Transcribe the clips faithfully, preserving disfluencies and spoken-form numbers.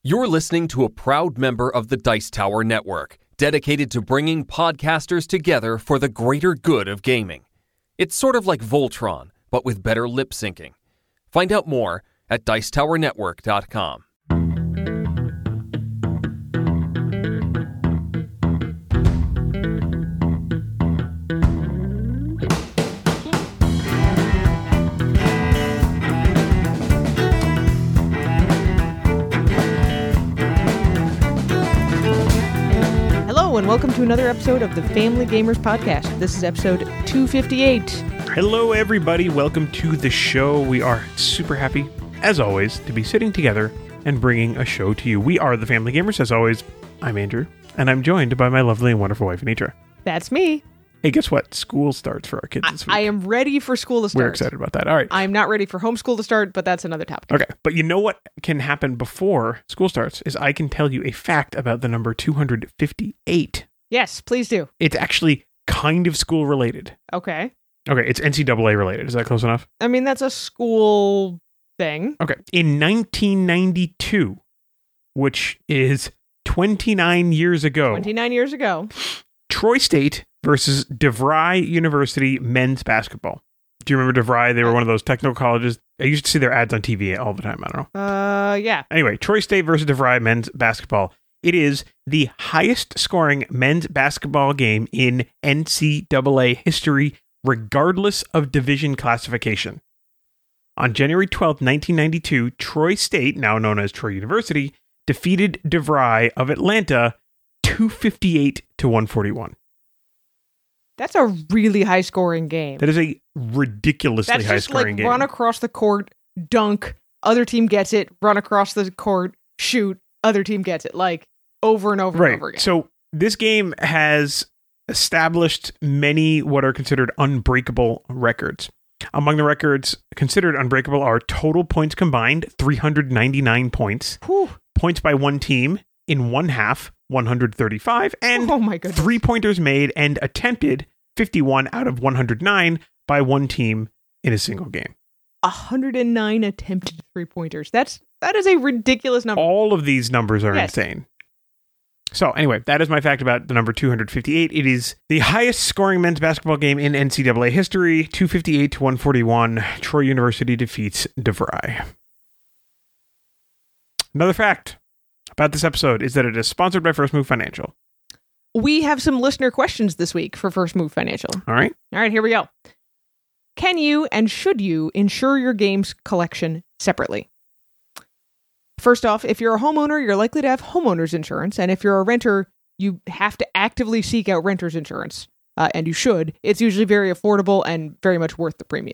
You're listening to a proud member of the Dice Tower Network, dedicated to bringing podcasters together for the greater good of gaming. It's sort of like Voltron, but with better lip syncing. Find out more at dice tower network dot com. And welcome to another episode of the Family Gamers Podcast. This is episode two fifty-eight. Hello, everybody. Welcome to the show. We are super happy, as always, to be sitting together and bringing a show to you. We are the Family Gamers. As always, I'm Andrew, and I'm joined by my lovely and wonderful wife, Anitra. That's me. Hey, guess what? School starts for our kids I, this week. I am ready for school to start. We're excited about that. All right. I'm not ready for homeschool to start, but that's another topic. Okay. But you know what can happen before school starts is I can tell you a fact about the number two hundred fifty-eight. Yes, please do. It's actually kind of school related. Okay. Okay. It's N C double A related. Is that close enough? I mean, that's a school thing. Okay. In nineteen ninety-two, which is twenty-nine years ago. twenty-nine years ago. Troy State versus DeVry University men's basketball. Do you remember DeVry? They were one of those technical colleges. I used to see their ads on T V all the time. I don't know. Uh, yeah. Anyway, Troy State versus DeVry men's basketball. It is the highest scoring men's basketball game in N C double A history, regardless of division classification. On January twelfth, nineteen ninety-two, Troy State, now known as Troy University, defeated DeVry of Atlanta two fifty-eight to one forty-one. That's a really high scoring game. That is a ridiculously That's high just scoring like game. Run across the court, dunk, other team gets it, run across the court, shoot, other team gets it. Like over and over right. and over again. So this game has established many what are considered unbreakable records. Among the records considered unbreakable are total points combined, three hundred ninety-nine points. Whew. Points by one team in one half, one hundred thirty-five, and oh my goodness. three-pointers made and attempted, fifty-one out of one hundred nine by one team in a single game. one hundred nine attempted three-pointers. That's that is a ridiculous number. All of these numbers are yes. insane. So anyway, that is my fact about the number two hundred fifty-eight. It is the highest scoring men's basketball game in N C double A history, two fifty-eight to one forty-one. Troy University defeats DeVry. Another fact about this episode is that it is sponsored by First Move Financial. We have some listener questions this week for First Move Financial. All right. All right, here we go. Can you and should you insure your games collection separately? First off, if you're a homeowner, you're likely to have homeowner's insurance. And if you're a renter, you have to actively seek out renter's insurance. Uh, and you should. It's usually very affordable and very much worth the premium.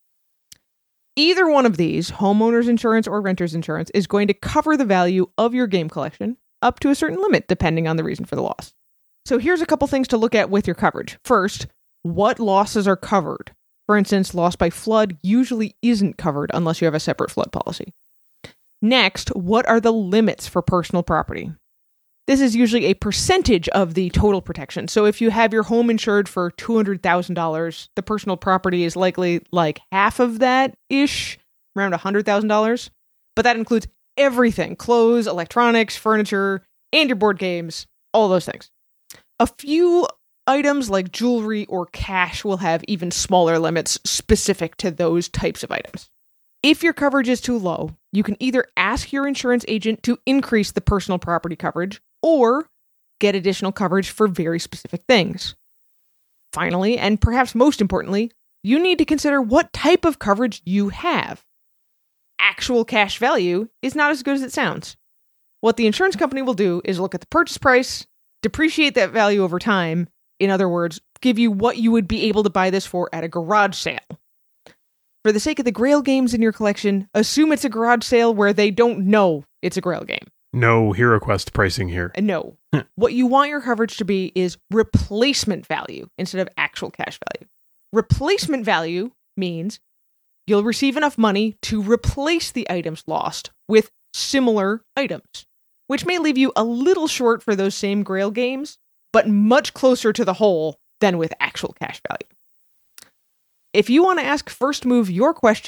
Either one of these, homeowner's insurance or renter's insurance, is going to cover the value of your game collection up to a certain limit, depending on the reason for the loss. So here's a couple things to look at with your coverage. First, what losses are covered? For instance, loss by flood usually isn't covered unless you have a separate flood policy. Next, what are the limits for personal property? This is usually a percentage of the total protection. So if you have your home insured for two hundred thousand dollars, the personal property is likely like half of that-ish, around one hundred thousand dollars. But that includes everything, clothes, electronics, furniture, and your board games, all those things. A few items like jewelry or cash will have even smaller limits specific to those types of items. If your coverage is too low, you can either ask your insurance agent to increase the personal property coverage or get additional coverage for very specific things. Finally, and perhaps most importantly, you need to consider what type of coverage you have. Actual cash value is not as good as it sounds. What the insurance company will do is look at the purchase price, depreciate that value over time, in other words, give you what you would be able to buy this for at a garage sale. For the sake of the Grail games in your collection, assume it's a garage sale where they don't know it's a Grail game. No HeroQuest pricing here. No. What you want your coverage to be is replacement value instead of actual cash value. Replacement value means you'll receive enough money to replace the items lost with similar items, which may leave you a little short for those same Grail games, but much closer to the whole than with actual cash value. If you want to ask First Move your questions,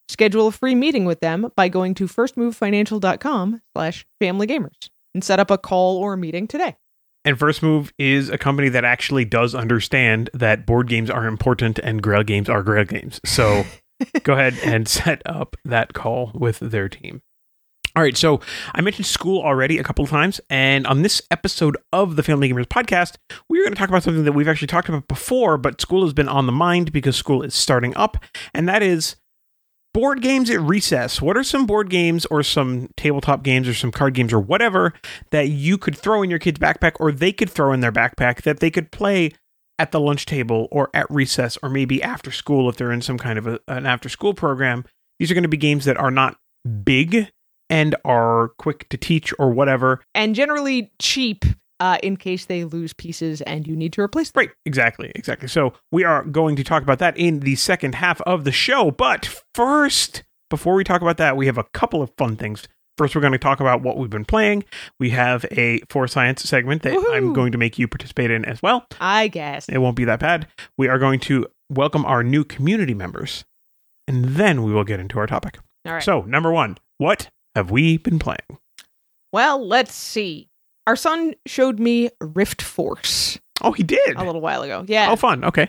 Schedule a free meeting with them by going to firstmovefinancial.com slash familygamers and set up a call or a meeting today. And First Move is a company that actually does understand that board games are important and Grail games are Grail games. So go ahead and set up that call with their team. All right, so I mentioned school already a couple of times, and on this episode of the Family Gamers podcast, we're going to talk about something that we've actually talked about before, but school has been on the mind because school is starting up, and that is board games at recess. What are some board games or some tabletop games or some card games or whatever that you could throw in your kid's backpack or they could throw in their backpack that they could play at the lunch table or at recess or maybe after school if they're in some kind of a, an after school program? These are going to be games that are not big and are quick to teach or whatever. And generally cheap uh, in case they lose pieces and you need to replace them. Right, exactly, exactly. So we are going to talk about that in the second half of the show. But first, before we talk about that, we have a couple of fun things. First, we're going to talk about what we've been playing. We have a For Science segment that Woohoo! I'm going to make you participate in as well. I guess. It won't be that bad. We are going to welcome our new community members. And then we will get into our topic. All right. So, number one, what have we been playing? Well, let's see. Our son showed me Rift Force. Oh, he did? A little while ago. Yeah. Oh, fun. Okay.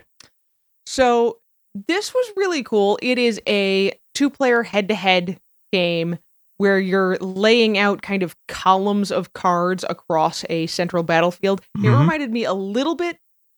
So this was really cool. It is a two-player head-to-head game where you're laying out kind of columns of cards across a central battlefield. Mm-hmm. It reminded me a little bit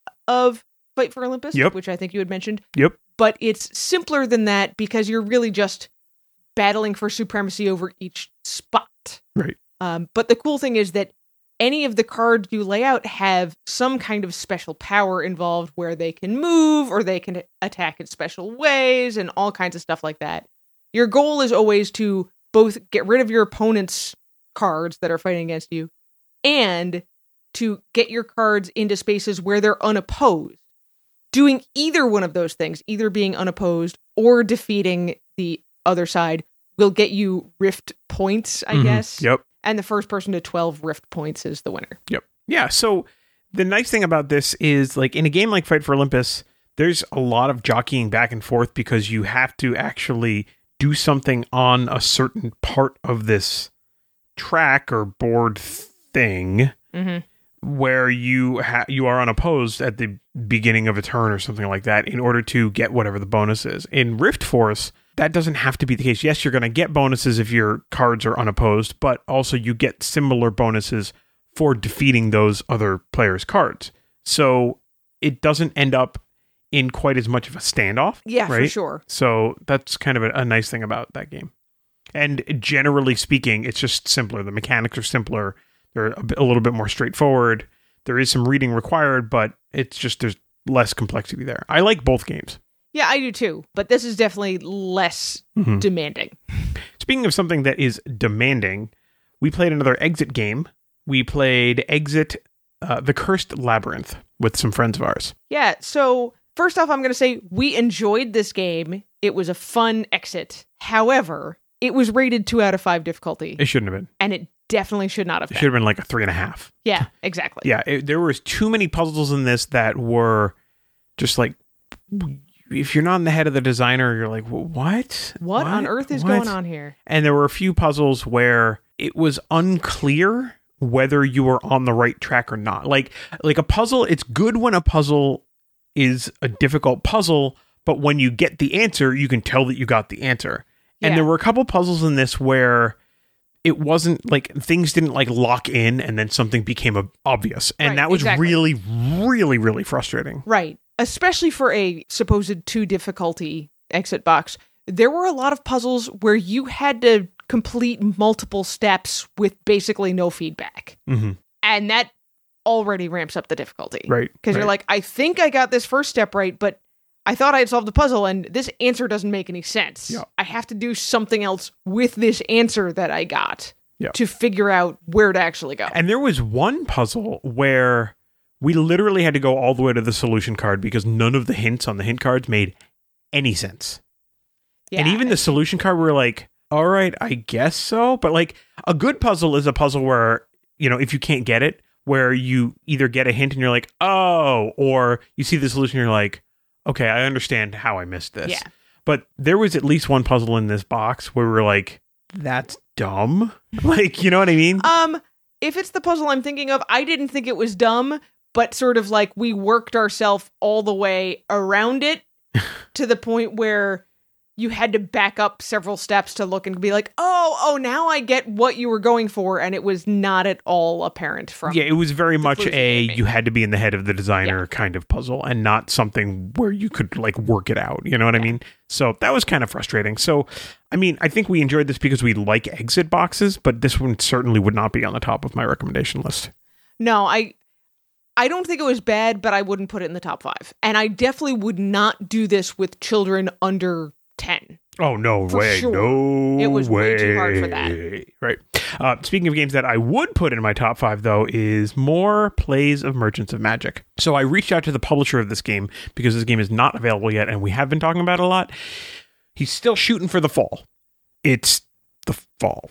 of Fight for Olympus, yep. which I think you had mentioned. Yep. But it's simpler than that because you're really just battling for supremacy over each spot. Right. Um, but the cool thing is that any of the cards you lay out have some kind of special power involved where they can move or they can attack in special ways and all kinds of stuff like that. Your goal is always to both get rid of your opponent's cards that are fighting against you and to get your cards into spaces where they're unopposed. Doing either one of those things, either being unopposed or defeating the other side, will get you Rift points, I mm-hmm. guess. Yep. And the first person to twelve Rift points is the winner. Yep. Yeah, so the nice thing about this is, like, in a game like Fight for Olympus, there's a lot of jockeying back and forth because you have to actually do something on a certain part of this track or board thing mm-hmm. where you ha- you are unopposed at the beginning of a turn or something like that in order to get whatever the bonus is. In Rift Force, that doesn't have to be the case. Yes, you're going to get bonuses if your cards are unopposed, but also you get similar bonuses for defeating those other players' cards. So it doesn't end up in quite as much of a standoff. Yeah, right? for sure. So that's kind of a, a nice thing about that game. And generally speaking, it's just simpler. The mechanics are simpler. They're a, bit, a little bit more straightforward. There is some reading required, but it's just there's less complexity there. I like both games. Yeah, I do too. But this is definitely less mm-hmm. demanding. Speaking of something that is demanding, we played another Exit game. We played Exit, uh, The Cursed Labyrinth with some friends of ours. Yeah, so first off, I'm going to say we enjoyed this game. It was a fun exit. However, it was rated two out of five difficulty. It shouldn't have been. And it definitely should not have been. It should have been like a three and a half. Yeah, exactly. Yeah, it, there was too many puzzles in this that were just like, if you're not in the head of the designer, you're like, what? What, what? on earth is what? going on here? And there were a few puzzles where it was unclear whether you were on the right track or not. Like, like a puzzle, it's good when a puzzle is a difficult puzzle, but when you get the answer, you can tell that you got the answer. Yeah. And there were a couple puzzles in this where it wasn't like things didn't like lock in and then something became a, obvious. And right, that was exactly. really, really, really frustrating. Right. Especially for a supposed two difficulty exit box. There were a lot of puzzles where you had to complete multiple steps with basically no feedback. Mm-hmm. And that already ramps up the difficulty. Right. Because right. you're like, I think I got this first step right, but I thought I had solved the puzzle and this answer doesn't make any sense. Yeah. I have to do something else with this answer that I got yeah. to figure out where to actually go. And there was one puzzle where we literally had to go all the way to the solution card because none of the hints on the hint cards made any sense. Yeah. And even the solution card, we were like, all right, I guess so. But like a good puzzle is a puzzle where, you know, if you can't get it, where you either get a hint and you're like, oh, or you see the solution and you're like, okay, I understand how I missed this. Yeah. but there was at least one puzzle in this box where we were like, that's dumb. Like, you know what I mean? Um, if it's the puzzle I'm thinking of, I didn't think it was dumb, but sort of like we worked ourselves all the way around it to the point where you had to back up several steps to look and be like, oh, oh, now I get what you were going for. And it was not at all apparent from. Yeah, it was very much clues you a gave me. you had to be in the head of the designer Yeah. kind of puzzle and not something where you could like work it out. You know what I mean? So that was kind of frustrating. So, I mean, I think we enjoyed this because we like exit boxes, but this one certainly would not be on the top of my recommendation list. No, I I don't think it was bad, but I wouldn't put it in the top five. And I definitely would not do this with children under ten. Oh, no For way. sure. No It was way. way too hard for that. Right. Uh, speaking of games that I would put in my top five, though, is more plays of Merchants of Magic. So I reached out to the publisher of this game because this game is not available yet, and we have been talking about it a lot. He's still shooting for the fall. It's the fall.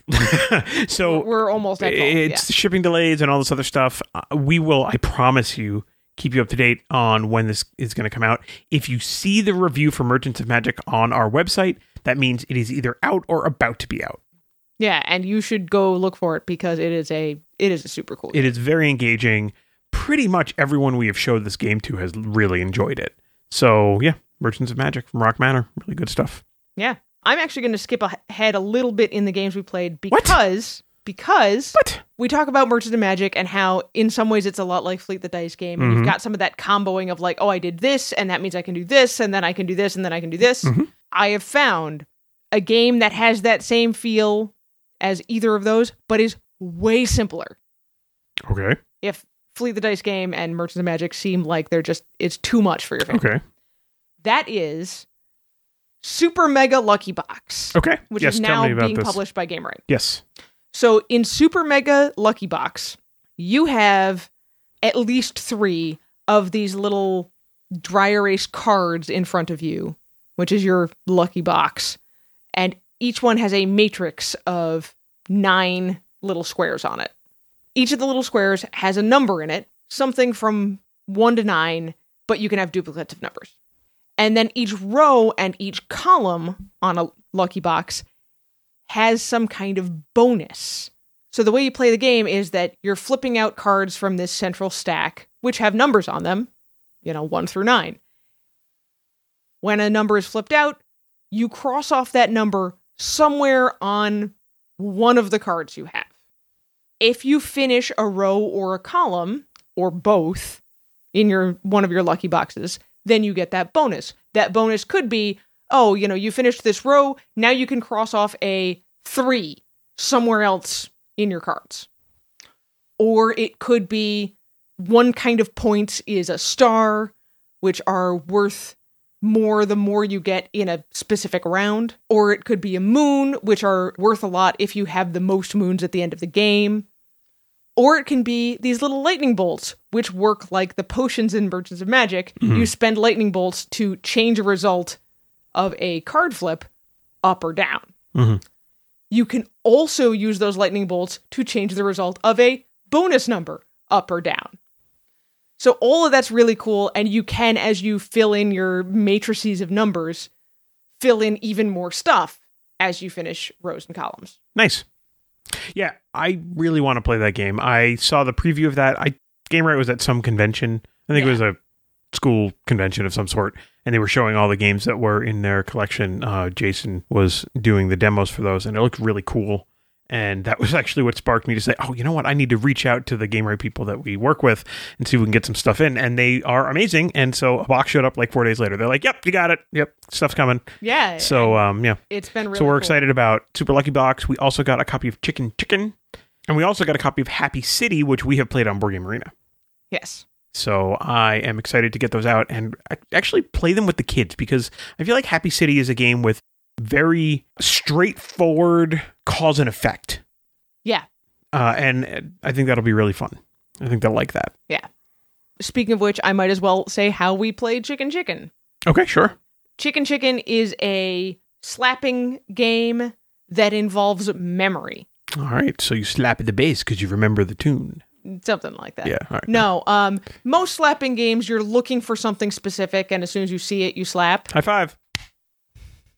So We're almost at fall. it's Yeah. shipping delays and all this other stuff. Uh, we will, I promise you, keep you up to date on when this is going to come out. If you see the review for Merchants of Magic on our website, that means it is either out or about to be out. Yeah, and you should go look for it because it is a it is a super cool game. It is very engaging. Pretty much everyone we have showed this game to has really enjoyed it. So yeah, Merchants of Magic from Rock Manor, really good stuff. Yeah. I'm actually going to skip ahead a little bit in the games we played because because What? we talk about Merchants of Magic and how in some ways it's a lot like Fleet the Dice game. And Mhm. you've got some of that comboing of like, oh, I did this and that means I can do this and then I can do this and then I can do this. Mhm. I have found a game that has that same feel as either of those, but is way simpler. Okay. If Fleet the Dice game and Merchants of Magic seem like they're just, it's too much for your family. Okay. That is Super Mega Lucky Box. Okay. Which yes, is tell now me about being this. published by GameRight. Yes. So in Super Mega Lucky Box, you have at least three of these little dry erase cards in front of you, which is your lucky box. And each one has a matrix of nine little squares on it. Each of the little squares has a number in it, something from one to nine, but you can have duplicates of numbers. And then each row and each column on a lucky box has some kind of bonus. So the way you play the game is that you're flipping out cards from this central stack, which have numbers on them, you know, one through nine. When a number is flipped out, you cross off that number somewhere on one of the cards you have. If you finish a row or a column, or both, in your one of your lucky boxes, then you get that bonus. That bonus could be, oh, you know, you finished this row, now you can cross off a three somewhere else in your cards. Or it could be one kind of points is a star, which are worth more the more you get in a specific round. Or it could be a moon, which are worth a lot if you have the most moons at the end of the game. Or it can be these little lightning bolts, which work like the potions in Merchants of Magic. Mhm. You spend lightning bolts to change a result of a card flip up or down. Mhm. You can also use those lightning bolts to change the result of a bonus number up or down. So all of that's really cool, and you can, as you fill in your matrices of numbers, fill in even more stuff as you finish rows and columns. Nice. Yeah, I really want to play that game. I saw the preview of that. I GameRight was at some convention. I think Yeah. it was a school convention of some sort, and they were showing all the games that were in their collection. Uh, Jason was doing the demos for those, and it looked really cool. And that was actually what sparked me to say, oh, you know what? I need to reach out to the GameRight people that we work with and see if we can get some stuff in. And they are amazing. And so a box showed up like four days later. They're like, yep, you got it. Yep, stuff's coming. Yeah. So, um, yeah. it's been really So we're cool. excited about Super Lucky Box. We also got a copy of Chicken Chicken. And we also got a copy of Happy City, which we have played on Board Game Arena. Yes. So I am excited to get those out and actually play them with the kids, because I feel like Happy City is a game with very straightforward cause and effect. Yeah. Uh, and I think that'll be really fun. I think they'll like that. Yeah. Speaking of which, I might as well say how we played Chicken Chicken. Okay, sure. Chicken Chicken is a slapping game that involves memory. All right. So you slap at the bass because you remember the tune. Something like that. Yeah. All right. No, um, most slapping games, you're looking for something specific, and as soon as you see it, you slap. High five.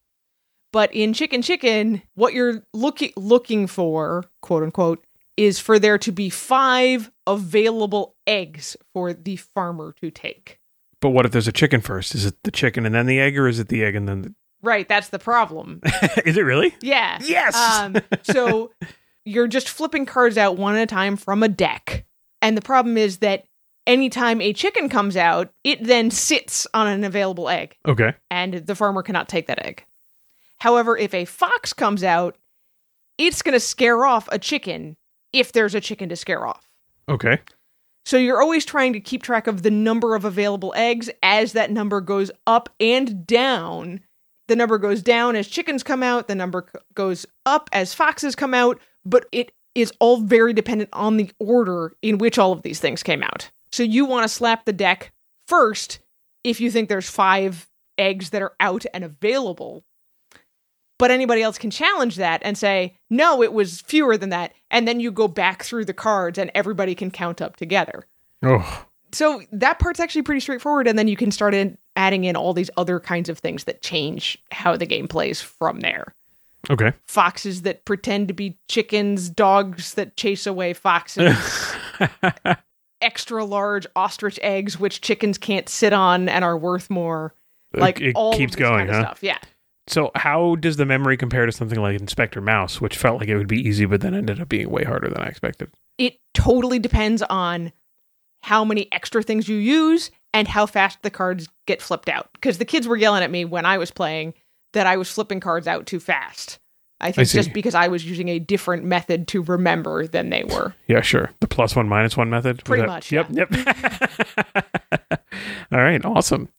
But in Chicken Chicken, what you're looking looking for, quote unquote, is for there to be five available eggs for the farmer to take. But what if there's a chicken first? Is it the chicken and then the egg, or is it the egg and then the... Right, that's the problem. Is it really? Yeah. Yes! Um, so you're just flipping cards out one at a time from a deck. And the problem is that anytime a chicken comes out, it then sits on an available egg. Okay. And the farmer cannot take that egg. However, if a fox comes out, it's going to scare off a chicken if there's a chicken to scare off. Okay. So you're always trying to keep track of the number of available eggs as that number goes up and down. The number goes down as chickens come out. The number c- goes up as foxes come out. But it is all very dependent on the order in which all of these things came out. So you want to slap the deck first if you think there's five eggs that are out and available. But anybody else can challenge that and say, no, it was fewer than that. And then you go back through the cards and everybody can count up together. Oh. So that part's actually pretty straightforward. And then you can start in adding in all these other kinds of things that change how the game plays from there. Okay. Foxes that pretend to be chickens, dogs that chase away foxes, extra large ostrich eggs, which chickens can't sit on and are worth more. Like it all keeps of this going, kind of huh? stuff. Yeah. So how does the memory compare to something like Inspector Mouse, which felt like it would be easy, but then ended up being way harder than I expected? It totally depends on how many extra things you use and how fast the cards get flipped out. Because the kids were yelling at me when I was playing that I was flipping cards out too fast. I think I see. just because I was using a different method to remember than they were. Yeah, sure. The plus one, minus one method? Was Pretty that- much, Yep, yep. All right, awesome.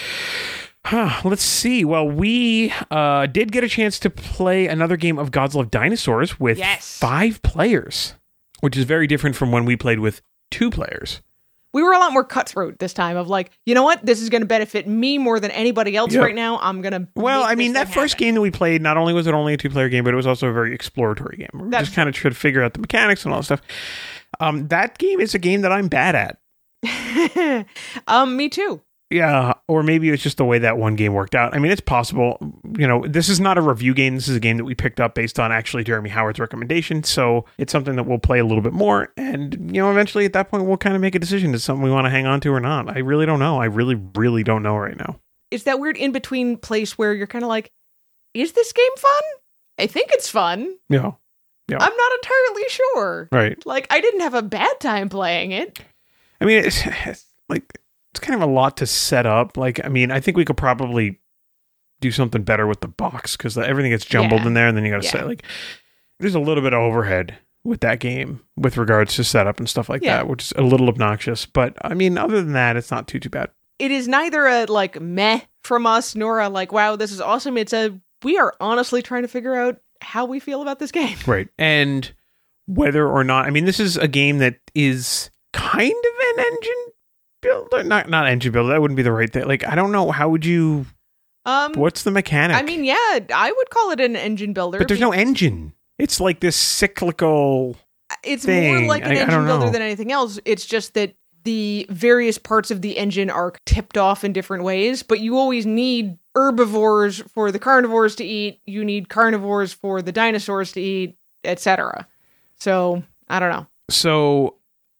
Huh, let's see. Well, we uh, did get a chance to play another game of Gods Love Dinosaurs with Yes. five players, which is very different from when we played with two players. We were a lot more cutthroat this time of like, you know what? This is going to benefit me more than anybody else Yep. right now. I'm going to Well, I mean, that first game that we played, not only was it only a two-player game, but it was also a very exploratory game. We That's just kind of tried to figure out the mechanics and all that stuff. Um, that game is a game that I'm bad at. um, me too. Yeah, or maybe it's just the way that one game worked out. I mean, it's possible. You know, this is not a review game. This is a game that we picked up based on actually Jeremy Howard's recommendation. So it's something that we'll play a little bit more. And, you know, eventually at that point, we'll kind of make a decision. Is it something we want to hang on to or not? I really don't know. I really, really don't know right now. It's that weird in-between place where you're kind of like, is this game fun? I think it's fun. Yeah. Yeah. I'm not entirely sure. Right. Like, I didn't have a bad time playing it. I mean, it's, it's like... It's kind of a lot to set up. Like, I mean, I think we could probably do something better with the box because everything gets jumbled Yeah. in there, and then you got to Yeah. set like. There's a little bit of overhead with that game with regards to setup and stuff like Yeah. that, which is a little obnoxious. But I mean, other than that, it's not too too bad. It is neither a, like, meh from us, nor a, like, wow, this is awesome. It's a, we are honestly trying to figure out how we feel about this game. Right, and whether or not, I mean, this is a game that is kind of an engine builder, not not engine builder. That wouldn't be the right thing. Like, I don't know. How would you? Um, What's the mechanic? I mean, yeah, I would call it an engine builder. but there's no be- engine. It's like this cyclical. It's thing. more like an I- I engine don't builder know. than anything else. It's just that the various parts of the engine are tipped off in different ways, but you always need herbivores for the carnivores to eat. You need carnivores for the dinosaurs to eat, et cetera. So, I don't know. So,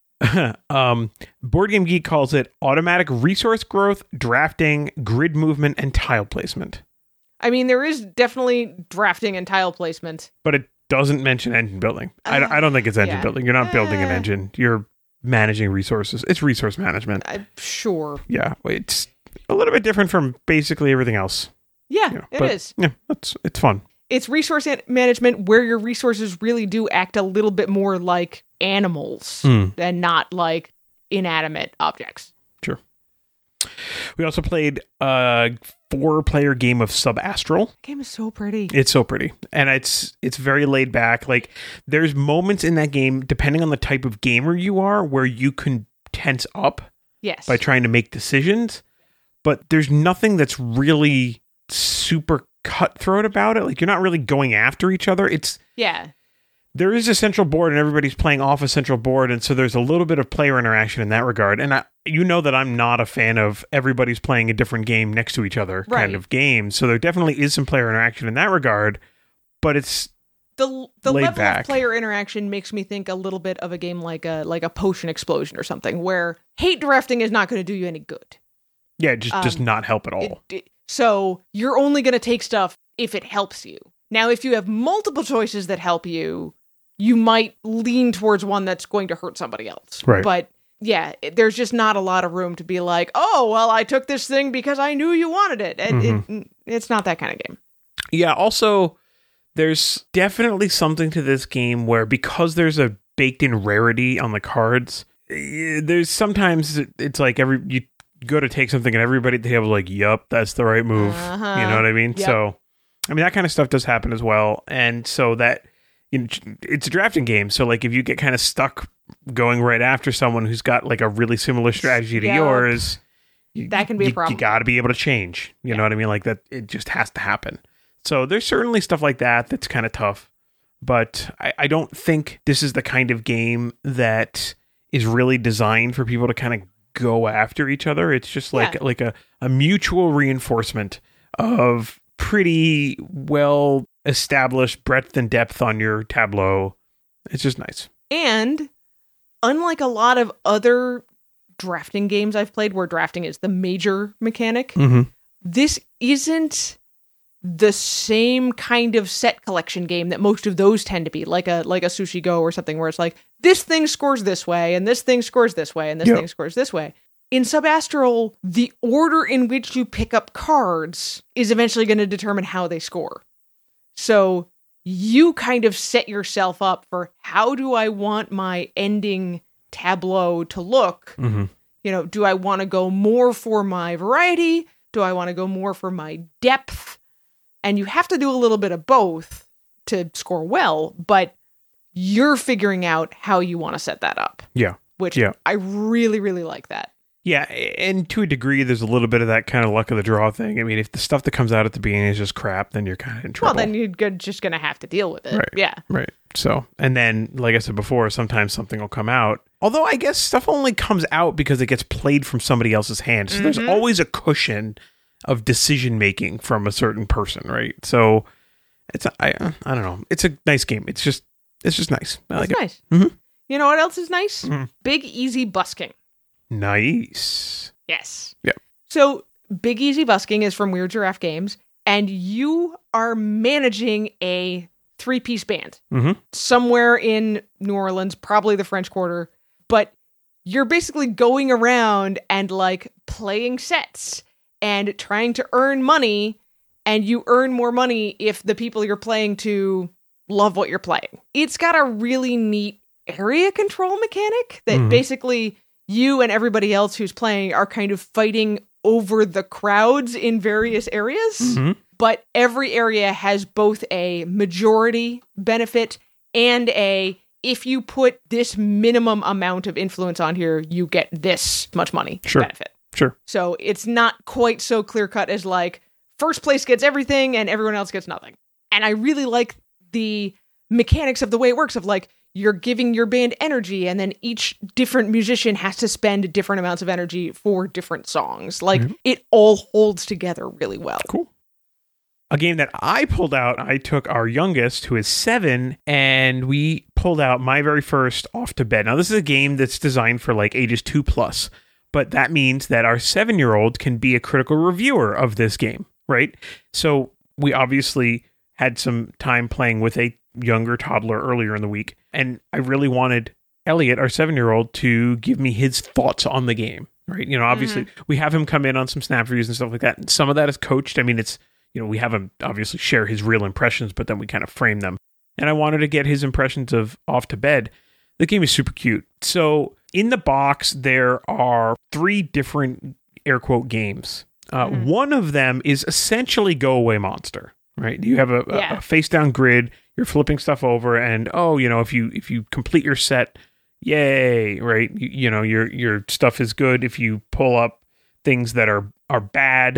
um, Board Game Geek calls it automatic resource growth, drafting, grid movement, and tile placement. I mean, there is definitely drafting and tile placement. But it doesn't mention engine building. I, Uh, I don't think it's engine yeah. building. You're not building an Uh. engine. You're managing resources. It's resource management. I'm sure. Yeah, it's a little bit different from basically everything else. Yeah, you know, it but, is. Yeah, it's it's fun. It's resource an- management where your resources really do act a little bit more like animals Mm. and not like inanimate objects. We also played a four-player game of Sub-Astral. The game is so pretty. It's so pretty, and it's it's very laid back. Like, there's moments in that game, depending on the type of gamer you are, where you can tense up Yes. by trying to make decisions, but there's nothing that's really super cutthroat about it. Like, you're not really going after each other. It's yeah. there is a central board and everybody's playing off a central board. And so there's a little bit of player interaction in that regard. And I, you know that I'm not a fan of everybody's playing a different game next to each other Right. kind of game. So there definitely is some player interaction in that regard, but it's The the laid level back. of player interaction makes me think a little bit of a game like a like a Potion Explosion or something, where hate drafting is not going to do you any good. yeah, just Um, just not help at all. It- it- so you're only going to take stuff if it helps you. Now, if you have multiple choices that help you, you might lean towards one that's going to hurt somebody else. Right. But yeah, it- there's just not a lot of room to be like, oh, well, I took this thing because I knew you wanted it. And it, it's not that kind of game. Yeah, also, there's definitely something to this game where because there's a baked-in rarity on the cards, eh, there's sometimes it- it's like every you go to take something and everybody at the table is like, yup, that's the right move. Uh-huh. You know what I mean? Yep. So, I mean, that kind of stuff does happen as well. And so that, you know, it's a drafting game. So, like, if you get kind of stuck going right after someone who's got, like, a really similar strategy to Yep. yours, you, That can be a you, problem. You got to be able to change. You know what I mean? Like, that, it just has to happen. So there's certainly stuff like that that's kind of tough, but I, I don't think this is the kind of game that is really designed for people to kind of go after each other. It's just like Yeah. like a, a mutual reinforcement of pretty well established breadth and depth on your tableau. It's just nice. And unlike a lot of other drafting games I've played where drafting is the major mechanic, Mm-hmm. this isn't the same kind of set collection game that most of those tend to be, like a like a Sushi Go or something where it's like this thing scores this way and this thing scores this way and this Yep. thing scores this way. In Subastral, the order in which you pick up cards is eventually going to determine how they score. So you kind of set yourself up for how do I want my ending tableau to look? Mm-hmm. You know, do I want to go more for my variety? Do I want to go more for my depth? And you have to do a little bit of both to score well, but you're figuring out how you want to set that up. Yeah. Which Yeah. I really, really like that. Yeah, and to a degree, there's a little bit of that kind of luck of the draw thing. I mean, if the stuff that comes out at the beginning is just crap, then you're kind of in trouble. Well, then you're good- just going to have to deal with it. Right. Yeah. Right. So, and then, like I said before, sometimes something will come out. Although I guess stuff only comes out because it gets played from somebody else's hand. So there's Mhm. always a cushion of decision making from a certain person, right? So it's a, I I don't know. It's a nice game. It's just it's just nice. I like That's it. nice. Mhm. You know what else is nice? Mhm. Big Easy Busking. Nice. Yes. Yeah. So Big Easy Busking is from Weird Giraffe Games, and you are managing a three-piece band Mm-hmm. somewhere in New Orleans, probably the French Quarter, but you're basically going around and like playing sets and trying to earn money, and you earn more money if the people you're playing to love what you're playing. It's got a really neat area control mechanic that Mhm. basically you and everybody else who's playing are kind of fighting over the crowds in various areas. Mm-hmm. But every area has both a majority benefit and a, if you put this minimum amount of influence on here, you get this much money Sure. benefit. Sure. So it's not quite so clear cut as like first place gets everything and everyone else gets nothing. And I really like the mechanics of the way it works of like, you're giving your band energy and then each different musician has to spend different amounts of energy for different songs. Like Mhm. it all holds together really well. Cool. A game that I pulled out, I took our youngest, who is seven, and we pulled out my very first Off to Bed. Now, this is a game that's designed for like ages two plus, but that means that our seven-year-old can be a critical reviewer of this game, right? So we obviously had some time playing with a younger toddler earlier in the week, and I really wanted Elliot, our seven-year-old, to give me his thoughts on the game, right? You know, obviously, we have him come in on some snap reviews and stuff like that, and some of that is coached. I mean, it's you know, we have him obviously share his real impressions, but then we kind of frame them. And I wanted to get his impressions of Off to Bed. The game is super cute. So in the box, there are three different air quote games. Uh, Mhm. One of them is essentially Go Away Monster, right? You have a, a- Yeah. a face down grid. You're flipping stuff over, and oh, you know, if you if you complete your set, yay, right? You, you know, your your stuff is good. If you pull up things that are are bad,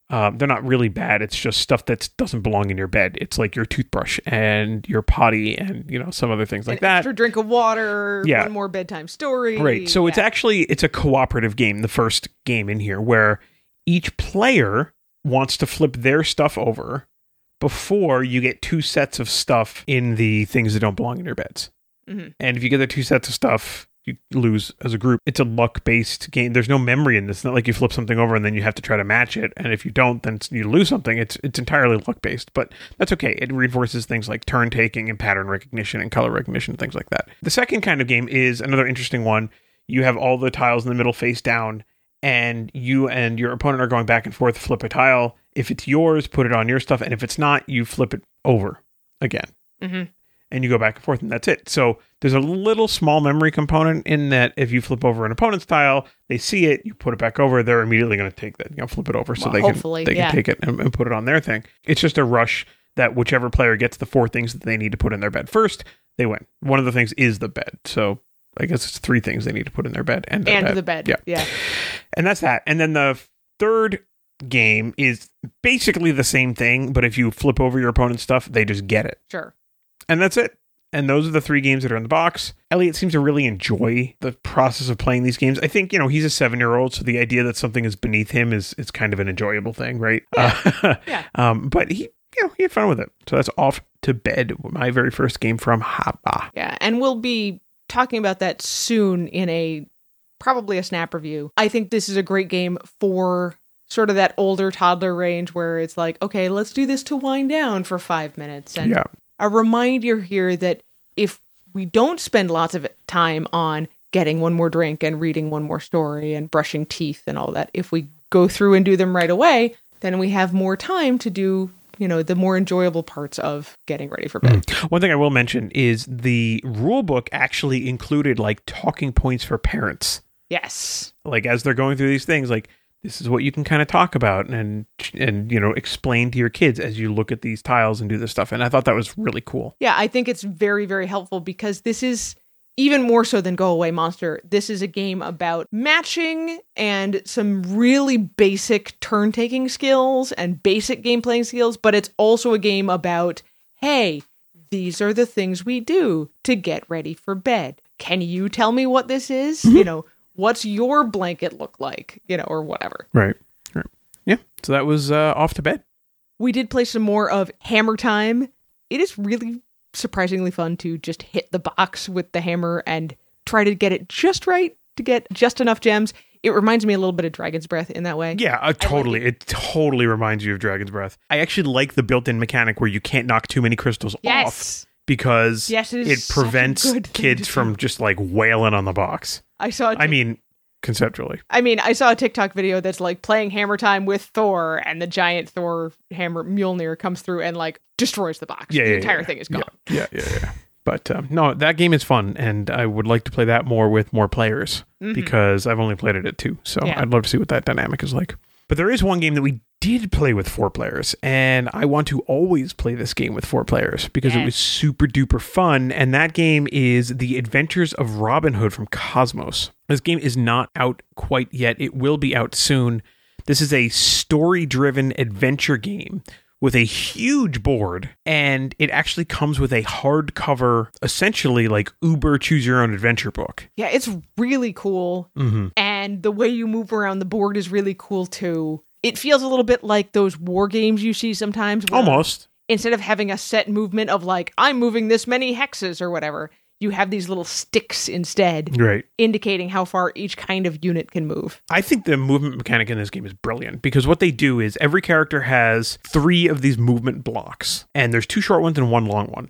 Um, they're not really bad. It's just stuff that doesn't belong in your bed. It's like your toothbrush and your potty and, you know, some other things like An that. Extra drink of water, Yeah. one more bedtime story. Right. So yeah. it's actually, it's a cooperative game, the first game in here, where each player wants to flip their stuff over before you get two sets of stuff in the things that don't belong in your beds. Mm-hmm. And if you get the two sets of stuff, you lose as a group. It's a luck-based game. There's no memory in this. It's not like you flip something over and then you have to try to match it. And if you don't, then you lose something. It's it's entirely luck-based. But that's okay. It reinforces things like turn-taking and pattern recognition and color recognition, things like that. The second kind of game is another interesting one. You have all the tiles in the middle face down, and you and your opponent are going back and forth to flip a tile. If it's yours, put it on your stuff. And if it's not, you flip it over again. Mm-hmm. And you go back and forth, and that's it. So there's a little small memory component in that if you flip over an opponent's tile, they see it, you put it back over, they're immediately going to take that, you know, flip it over so Well, they hopefully, can they yeah. can take it and, and put it on their thing. It's just a rush that whichever player gets the four things that they need to put in their bed first, they win. One of the things is the bed. So I guess it's three things they need to put in their bed. And, And bed. the bed. Yeah. Yeah. And that's that. And then the third game is basically the same thing, but if you flip over your opponent's stuff, they just get it. Sure. And that's it. And those are the three games that are in the box. Elliot seems to really enjoy the process of playing these games. I think, you know, he's a seven-year-old, so the idea that something is beneath him is is kind of an enjoyable thing, right? Yeah. Uh, Yeah. Um, but he, you know, he had fun with it. So that's Off to Bed, my very first game from Haba. Yeah. And we'll be talking about that soon in a probably a Snap review. I think this is a great game for sort of that older toddler range where it's like, okay, let's do this to wind down for five minutes. And Yeah. a reminder here that if we don't spend lots of time on getting one more drink and reading one more story and brushing teeth and all that, if we go through and do them right away, then we have more time to do, you know, the more enjoyable parts of getting ready for bed. Mm. One thing I will mention is the rule book actually included like talking points for parents. Yes. Like as they're going through these things, like this is what you can kind of talk about and, and, you know, explain to your kids as you look at these tiles and do this stuff. And I thought that was really cool. Yeah, I think it's very, very helpful because this is even more so than Go Away Monster. This is a game about matching and some really basic turn-taking skills and basic game playing skills, but it's also a game about, hey, these are the things we do to get ready for bed. Can you tell me what this is? Mm-hmm. You know, what's your blanket look like? You know, or whatever. Right. Right. Yeah. So that was uh, Off to Bed. We did play some more of Hammer Time. It is really surprisingly fun to just hit the box with the hammer and try to get it just right to get just enough gems. It reminds me a little bit of Dragon's Breath in that way. Yeah, uh, totally. Like it. it totally reminds you of Dragon's Breath. I actually like the built-in mechanic where you can't knock too many crystals yes. off because yes, it, it prevents kids from just like wailing on the box. I saw it. I mean, conceptually. I mean, I saw a TikTok video that's like playing Hammer Time with Thor, and the giant Thor hammer Mjolnir comes through and like destroys the box. Yeah, the yeah, entire yeah. thing is gone. Yeah, yeah, yeah. yeah. But um, no, that game is fun, and I would like to play that more with more players mm-hmm. because I've only played it at two. So yeah. I'd love to see what that dynamic is like. But there is one game that we did play with four players, and I want to always play this game with four players because yes. it was super duper fun. And that game is The Adventures of Robin Hood from Cosmos. This game is not out quite yet. It will be out soon. This is a story-driven adventure game with a huge board, and it actually comes with a hardcover, essentially like Uber Choose Your Own Adventure book. Yeah, it's really cool. Mm-hmm. And the way you move around the board is really cool too. It feels a little bit like those war games you see sometimes. Almost. Instead of having a set movement of like, I'm moving this many hexes or whatever, you have these little sticks instead, right, indicating how far each kind of unit can move. I think the movement mechanic in this game is brilliant because what they do is every character has three of these movement blocks, and there's two short ones and one long one.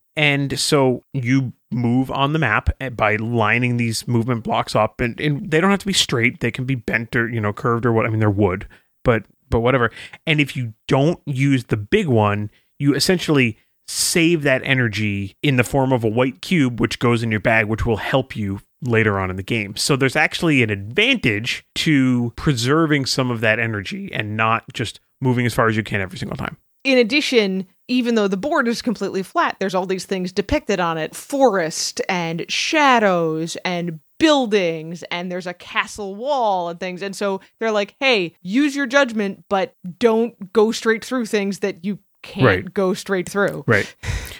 And so you move on the map by lining these movement blocks up, and, and they don't have to be straight. They can be bent or, you know, curved or what. I mean, they're wood, but but whatever. And if you don't use the big one, you essentially save that energy in the form of a white cube, which goes in your bag, which will help you later on in the game. So there's actually an advantage to preserving some of that energy and not just moving as far as you can every single time. In addition, even though the board is completely flat, there's all these things depicted on it. Forest and shadows and buildings and there's a castle wall and things. And so they're like, hey, use your judgment, but don't go straight through things that you can't Right. go straight through. Right.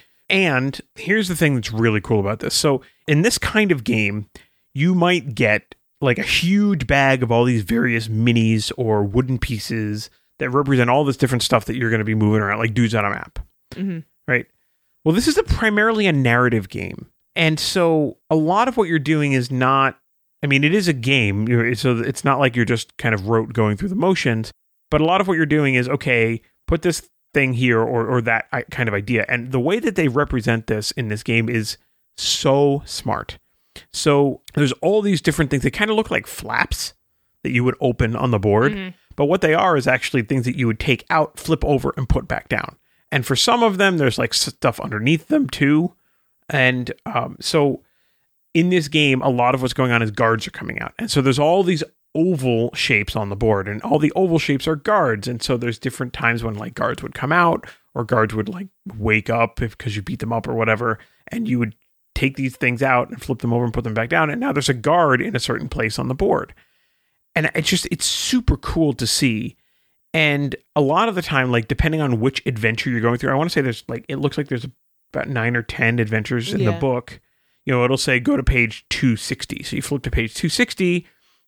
And here's the thing that's really cool about this. So in this kind of game, you might get like a huge bag of all these various minis or wooden pieces that represent all this different stuff that you're going to be moving around, like dudes on a map. Mm-hmm. Right. Well, this is a primarily a narrative game. And so a lot of what you're doing is not, I mean, it is a game. You're, so it's not like you're just kind of rote going through the motions, but a lot of what you're doing is, okay, put this thing here or, or that kind of idea. And the way that they represent this in this game is so smart. So there's all these different things. They kind of look like flaps that you would open on the board. Mm-hmm. But what they are is actually things that you would take out, flip over, and put back down. And for some of them, there's like stuff underneath them too. And um, so in this game, a lot of what's going on is guards are coming out. And so there's all these oval shapes on the board, and all the oval shapes are guards. And so there's different times when like guards would come out, or guards would like wake up if because you beat them up or whatever. And you would take these things out and flip them over and put them back down. And now there's a guard in a certain place on the board. And it's just, it's super cool to see. And a lot of the time, like depending on which adventure you're going through, I want to say there's like, it looks like there's about nine or ten adventures in Yeah. the book. You know, it'll say go to page two sixty. So you flip to page two sixty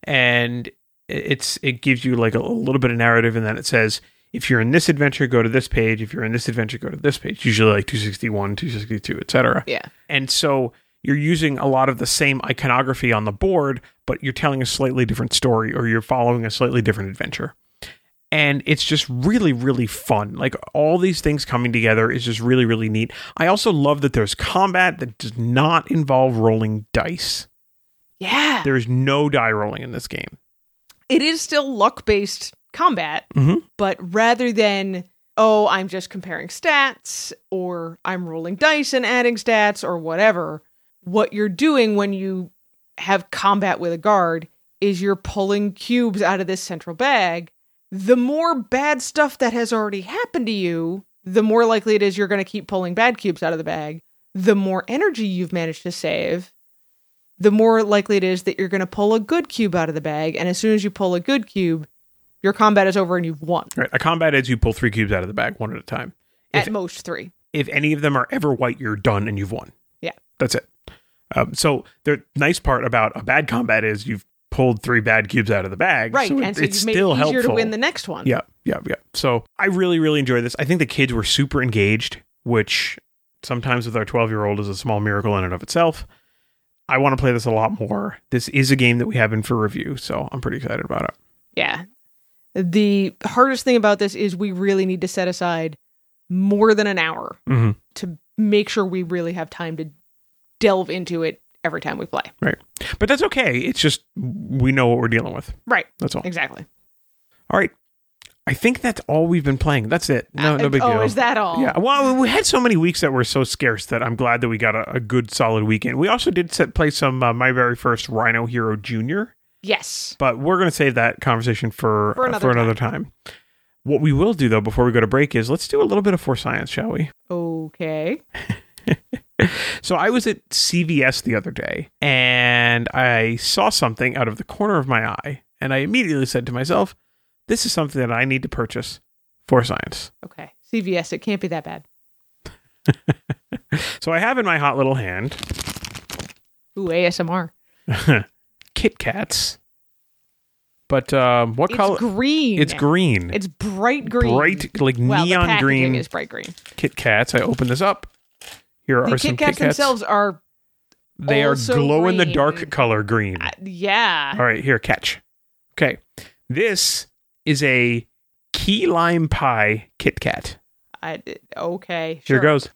and it's, it gives you like a, a little bit of narrative. And then it says, if you're in this adventure, go to this page. If you're in this adventure, go to this page. Usually like two sixty-one, two sixty-two, et cetera. Yeah. And so you're using a lot of the same iconography on the board, but you're telling a slightly different story or you're following a slightly different adventure. And it's just really, really fun. Like all these things coming together is just really, really neat. I also love that there's combat that does not involve rolling dice. Yeah. There is no die rolling in this game. It is still luck-based combat, Mm-hmm. but rather than, oh, I'm just comparing stats or I'm rolling dice and adding stats or whatever, what you're doing when you have combat with a guard is you're pulling cubes out of this central bag. The more bad stuff that has already happened to you, the more likely it is you're going to keep pulling bad cubes out of the bag. The more energy you've managed to save, the more likely it is that you're going to pull a good cube out of the bag. And as soon as you pull a good cube, your combat is over and you've won. Right. A combat is you pull three cubes out of the bag one at a time. At If, most three. if any of them are ever white, you're done and you've won. Yeah. That's it. Um, so the nice part about a bad combat is you've pulled three bad cubes out of the bag. Right. So it, and so it's you've made still it easier helpful to win the next one. Yeah, yeah, yeah. So I really, really enjoyed this. I think the kids were super engaged, which sometimes with our twelve-year-old is a small miracle in and of itself. I want to play this a lot more. This is a game that we have in for review, so I'm pretty excited about it. Yeah. The hardest thing about this is we really need to set aside more than an hour Mm-hmm. to make sure we really have time to delve into it every time we play. Right. But that's okay. It's just we know what we're dealing with. Right. That's all. Exactly. All right. I think that's all we've been playing. That's it. No, Uh, no big oh, deal. is that all? Yeah. Well, we had so many weeks that were so scarce that I'm glad that we got a, a good solid weekend. We also did set, play some uh, My Very First Rhino Hero Junior, Yes. but we're going to save that conversation for For uh, another for another time. What we will do, though, before we go to break is let's do a little bit of For Science, shall we? Okay. So I was at C V S the other day, and I saw something out of the corner of my eye, and I immediately said to myself, this is something that I need to purchase for science. Okay. C V S, it can't be that bad. So I have in my hot little hand Ooh, A S M R. Kit Kats. But um, what It's color? green. It's green. It's bright green. Bright, like well, the neon packaging green is bright green. Kit Kats. I open this up. Here The are some Kit Kats Kit Kats. themselves are They are also glow in the green. dark color green. Uh, yeah. All right, here, catch. Okay. This is a key lime pie Kit Kat. I, okay. Here Sure. goes.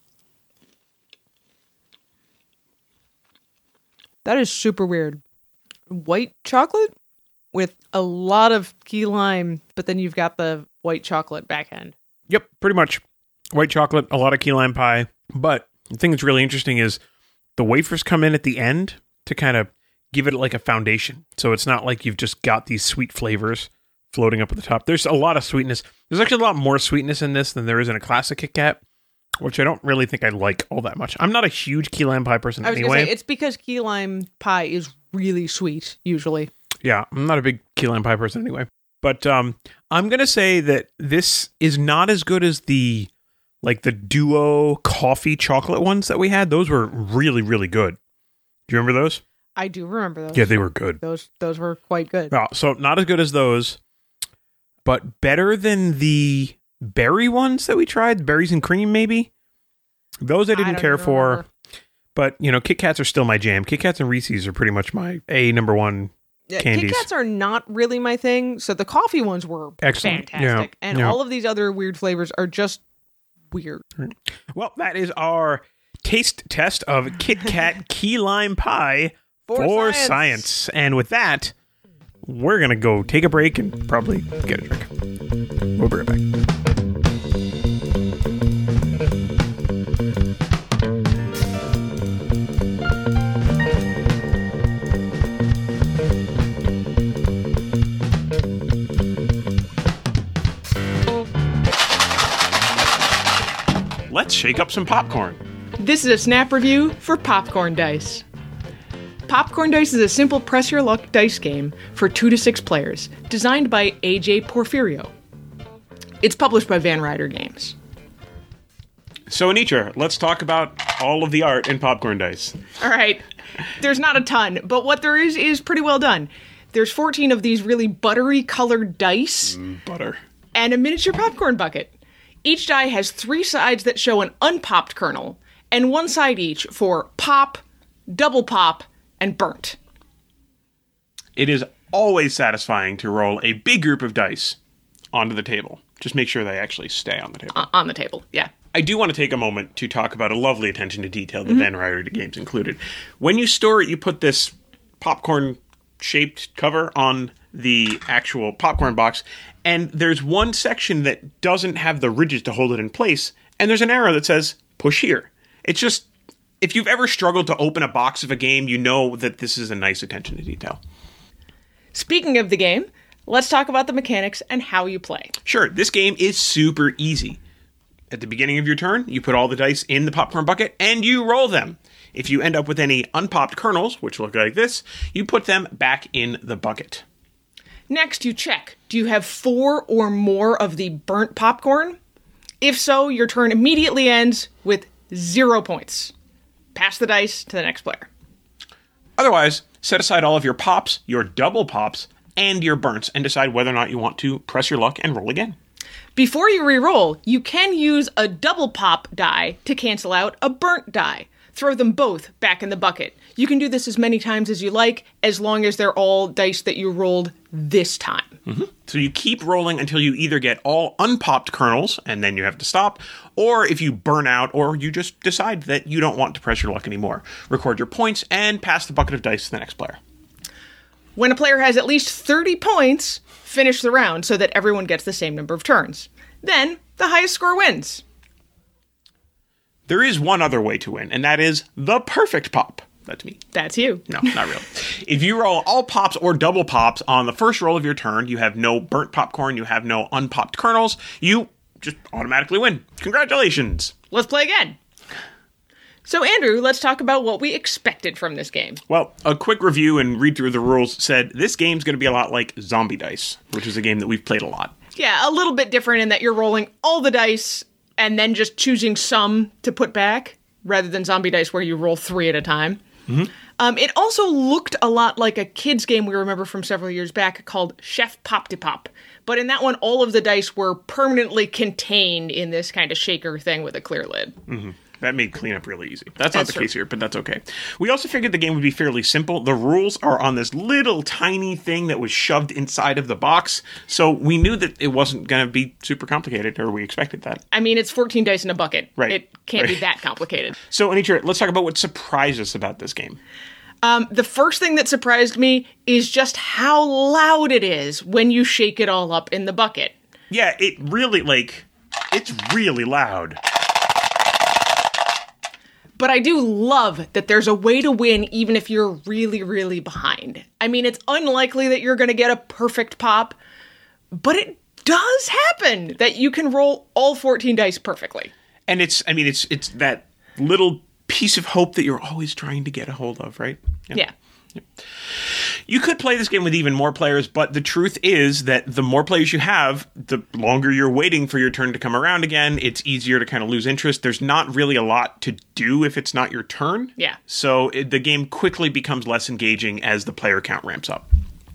That is super weird. White chocolate with a lot of key lime, but then you've got the white chocolate back end. Yep, pretty much. White chocolate, a lot of key lime pie. But the thing that's really interesting is the wafers come in at the end to kind of give it like a foundation. So it's not like you've just got these sweet flavors floating up at the top. There's a lot of sweetness. There's actually a lot more sweetness in this than there is in a classic Kit Kat, which I don't really think I like all that much. I'm not a huge key lime pie person I was anyway. gonna say it's because key lime pie is really sweet, usually. Yeah, I'm not a big key lime pie person anyway. But um, I'm going to say that this is not as good as the, like, the Duo coffee chocolate ones that we had. Those were really, really good. Do you remember those? I do remember those. Yeah, they were good. Those those were quite good. Well, so not as good as those, but better than the berry ones that we tried. Berries and cream, maybe. Those I didn't I care for. remember. But, you know, Kit Kats are still my jam. Kit Kats and Reese's are pretty much my A number one Yeah, candies. Kit Kats are not really my thing, so the coffee ones were Excellent. fantastic. Yeah, And yeah. all of these other weird flavors are just weird. Well, that is our taste test of Kit Kat key lime pie for, For science. science. And with that, we're going to go take a break and probably get a drink. We'll be right back. Let's shake up some popcorn. This is a snap review for Popcorn Dice. Popcorn Dice is a simple press your luck dice game for two to six players, designed by A J Porfirio. It's published by Van Ryder Games. So, Anitra, let's talk about all of the art in Popcorn Dice. All right, there's not a ton, but what there is is pretty well done. There's fourteen of these really buttery colored dice Butter. and a miniature popcorn bucket. Each die has three sides that show an unpopped kernel, and one side each for pop, double pop, and burnt. It is always satisfying to roll a big group of dice onto the table. Just make sure they actually stay on the table. Uh, on the table, yeah. I do want to take a moment to talk about a lovely attention to detail that Van Ryder Games included. When you store it, you put this popcorn-shaped cover on the actual popcorn box, and there's one section that doesn't have the ridges to hold it in place, and there's an arrow that says, push here. It's just, if you've ever struggled to open a box of a game, you know that this is a nice attention to detail. Speaking of the game, let's talk about the mechanics and how you play. Sure, this game is super easy. At the beginning of your turn, you put all the dice in the popcorn bucket, and you roll them. If you end up with any unpopped kernels, which look like this, you put them back in the bucket. Next, you check. Do you have four or more of the burnt popcorn? If so, your turn immediately ends with zero points. Pass the dice to the next player. Otherwise, set aside all of your pops, your double pops, and your burns, and decide whether or not you want to press your luck and roll again. Before you re-roll, you can use a double pop die to cancel out a burnt die. Throw them both back in the bucket. You can do this as many times as you like, as long as they're all dice that you rolled this time. Mm-hmm. So you keep rolling until you either get all unpopped kernels, and then you have to stop, or if you burn out, or you just decide that you don't want to press your luck anymore. Record your points, and pass the bucket of dice to the next player. When a player has at least thirty points, finish the round so that everyone gets the same number of turns. Then, the highest score wins. There is one other way to win, and that is the perfect pop. That's me. That's you. No, not really. If you roll all pops or double pops on the first roll of your turn, you have no burnt popcorn, you have no unpopped kernels, you just automatically win. Congratulations. Let's play again. So, Andrew, let's talk about what we expected from this game. Well, a quick review and read through the rules said this game's going to be a lot like Zombie Dice, which is a game that we've played a lot. Yeah, a little bit different in that you're rolling all the dice and then just choosing some to put back, rather than Zombie Dice where you roll three at a time. Mm-hmm. Um, it also looked a lot like a kid's game we remember from several years back called Chef Pop-de-Pop. But in that one, all of the dice were permanently contained in this kind of shaker thing with a clear lid. Mm-hmm. That made cleanup really easy. That's, that's not the true. case here, but that's okay. We also figured the game would be fairly simple. The rules are on this little tiny thing that was shoved inside of the box, so we knew that it wasn't going to be super complicated, or we expected that. I mean, it's fourteen dice in a bucket. Right. It can't Right. be that complicated. So, Anitra, let's talk about what surprised us about this game. Um, the first thing that surprised me is just how loud it is when you shake it all up in the bucket. Yeah, it really, like, it's really loud. But I do love that there's a way to win even if you're really, really behind. I mean, it's unlikely that you're going to get a perfect pop, but it does happen that you can roll all fourteen dice perfectly. And it's, I mean, it's it's that little piece of hope that you're always trying to get a hold of, right? Yeah. yeah. You could play this game with even more players, but the truth is that the more players you have, the longer you're waiting for your turn to come around again. It's easier to kind of lose interest. There's not really a lot to do if it's not your turn. Yeah. So it, the game quickly becomes less engaging as the player count ramps up.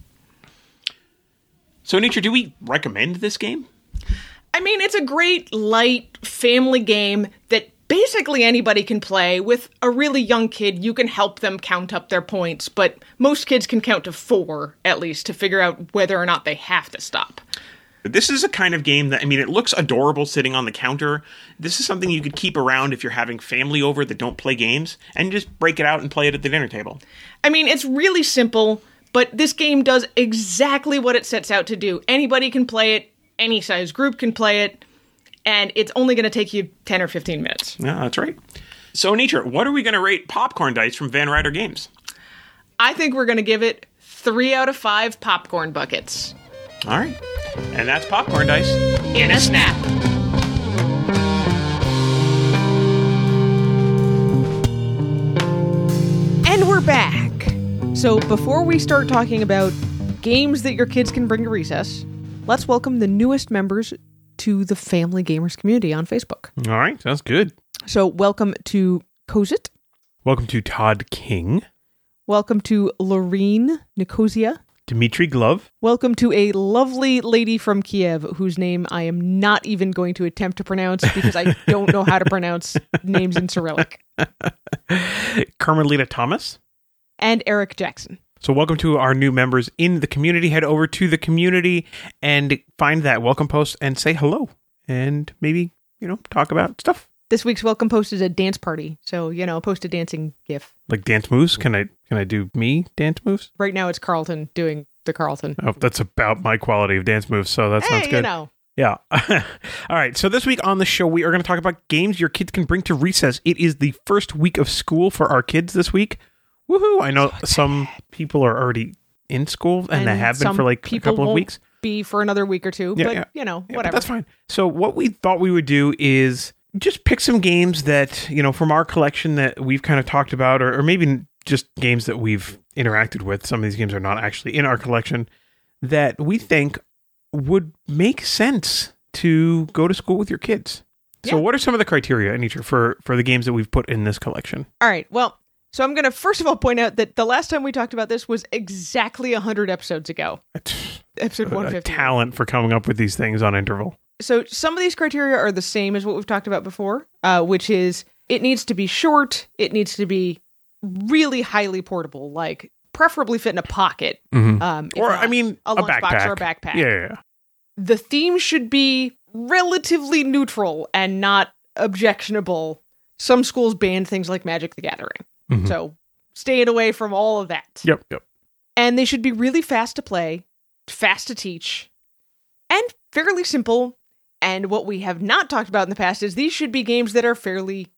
So, Anitra, do we recommend this game? I mean, it's a great, light, family game that basically anybody can play. With a really young kid, you can help them count up their points, but most kids can count to four, at least, to figure out whether or not they have to stop. This is a kind of game that, I mean, it looks adorable sitting on the counter. This is something you could keep around if you're having family over that don't play games, and just break it out and play it at the dinner table. I mean, it's really simple, but this game does exactly what it sets out to do. Anybody can play it, any size group can play it, and it's only going to take you ten or fifteen minutes. Yeah, that's right. So, Anitra, what are we going to rate Popcorn Dice from Van Ryder Games? I think we're going to give it three out of five popcorn buckets. All right. And that's Popcorn Dice In a snap. And we're back. So before we start talking about games that your kids can bring to recess, let's welcome the newest members to the Family Gamers community on Facebook. All right, sounds good. So welcome to Kozit. Welcome to Todd King. Welcome to Lorene Nicosia. Dmitry Glove. Welcome to a lovely lady from Kiev, whose name I am not even going to attempt to pronounce because I don't know how to pronounce names in Cyrillic. Carmelita Thomas. And Eric Jackson. So welcome to our new members in the community. Head over to the community and find that welcome post and say hello. And maybe, you know, talk about stuff. This week's welcome post is a dance party. So, you know, post a dancing gif. Like dance moves? Can I can I do me dance moves? Right now it's Carlton doing the Carlton. Oh, that's about my quality of dance moves, so that sounds hey, good. You know. Yeah. All right. So this week on the show, we are going to talk about games your kids can bring to recess. It is the first week of school for our kids this week. Woohoo! I know some people are already in school, and, and they have been for like a couple of weeks. Be for another week or two, yeah, but yeah. you know, yeah, whatever. That's fine. So what we thought we would do is just pick some games that, you know, from our collection that we've kind of talked about, or, or maybe just games that we've interacted with. Some of these games are not actually in our collection that we think would make sense to go to school with your kids. So yeah. What are some of the criteria, Anitra, for, for the games that we've put in this collection? All right. Well, so I'm going to first of all point out that the last time we talked about this was exactly one hundred episodes ago. Episode one fifty. A talent for coming up with these things on interval. So some of these criteria are the same as what we've talked about before, uh, which is it needs to be short, it needs to be really highly portable, like preferably fit in a pocket. Mm-hmm. Um, or, not, I mean, a, a lunchbox backpack. or a backpack. Yeah, yeah, yeah. The theme should be relatively neutral and not objectionable. Some schools ban things like Magic the Gathering. Mm-hmm. So staying away from all of that. Yep, yep. And they should be really fast to play, fast to teach, and fairly simple. And what we have not talked about in the past is these should be games that are fairly...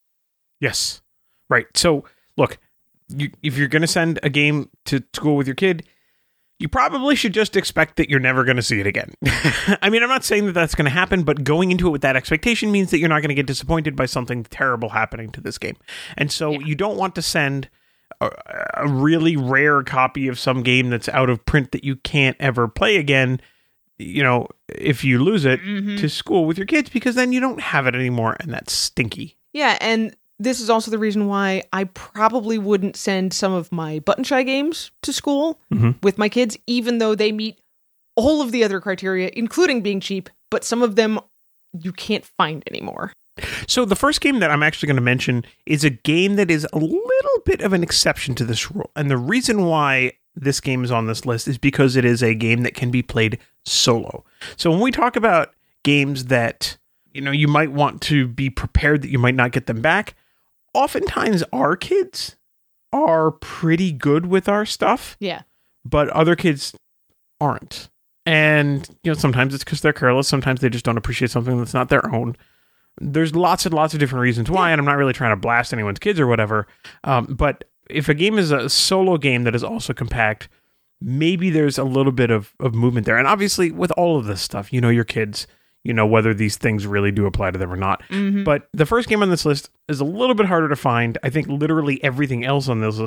Yes. Right. So, look, you, if you're going to send a game to school with your kid, you probably should just expect that you're never going to see it again. I mean, I'm not saying that that's going to happen, but going into it with that expectation means that you're not going to get disappointed by something terrible happening to this game. And so yeah. You don't want to send a, a really rare copy of some game that's out of print that you can't ever play again, you know, if you lose it mm-hmm. to school with your kids, because then you don't have it anymore, and that's stinky. Yeah, and this is also the reason why I probably wouldn't send some of my Button Shy games to school mm-hmm. with my kids, even though they meet all of the other criteria, including being cheap, but some of them you can't find anymore. So the first game that I'm actually going to mention is a game that is a little bit of an exception to this rule. And the reason why this game is on this list is because it is a game that can be played solo. So when we talk about games that, you know, you might want to be prepared that you might not get them back, oftentimes our kids are pretty good with our stuff. Yeah. But other kids aren't. And, you know, sometimes it's because they're careless. Sometimes they just don't appreciate something that's not their own. There's lots and lots of different reasons why, and I'm not really trying to blast anyone's kids or whatever. Um, but if a game is a solo game that is also compact, maybe there's a little bit of, of movement there. And obviously, with all of this stuff, you know your kids, you know whether these things really do apply to them or not. Mm-hmm. But the first game on this list is a little bit harder to find. I think literally everything else on this list,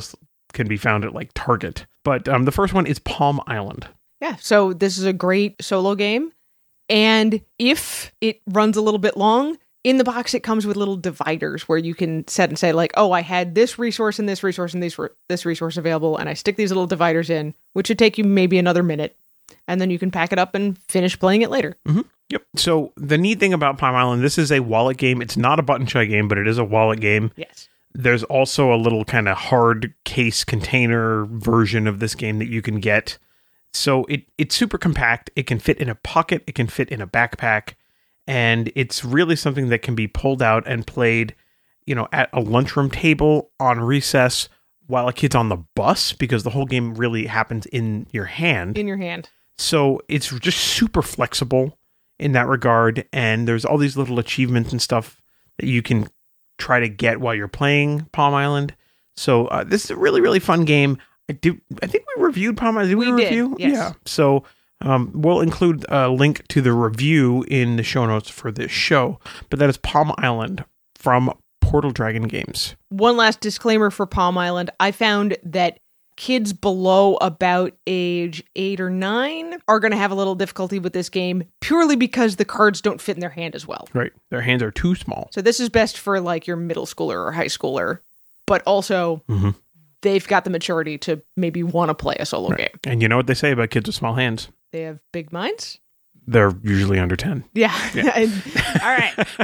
can be found at like Target. But um, the first one is Palm Island. Yeah, so this is a great solo game. And if it runs a little bit long, in the box it comes with little dividers where you can set and say like, oh, I had this resource and this resource and this, re- this resource available, and I stick these little dividers in, which would take you maybe another minute. And then you can pack it up and finish playing it later. Mm-hmm. Yep. So the neat thing about Palm Island, this is a wallet game. It's not a button shy game, but it is a wallet game. Yes. There's also a little kind of hard case container version of this game that you can get. So it it's super compact. It can fit in a pocket. It can fit in a backpack. And it's really something that can be pulled out and played, you know, at a lunchroom table, on recess, while a kid's on the bus, because the whole game really happens in your hand. In your hand. So it's just super flexible in that regard. And there's all these little achievements and stuff that you can try to get while you're playing Palm Island. So uh, this is a really, really fun game. I do. I think we reviewed Palm Island. Did we, we review? Did, yes. Yeah. So um, we'll include a link to the review in the show notes for this show. But that is Palm Island from Portal Dragon Games. One last disclaimer for Palm Island. I found that kids below about age eight or nine are going to have a little difficulty with this game purely because the cards don't fit in their hand as well. Right. Their hands are too small. So this is best for like your middle schooler or high schooler, but also mm-hmm. they've got the maturity to maybe want to play a solo right. game. And you know what they say about kids with small hands? They have big minds? They're usually under ten. Yeah. yeah. All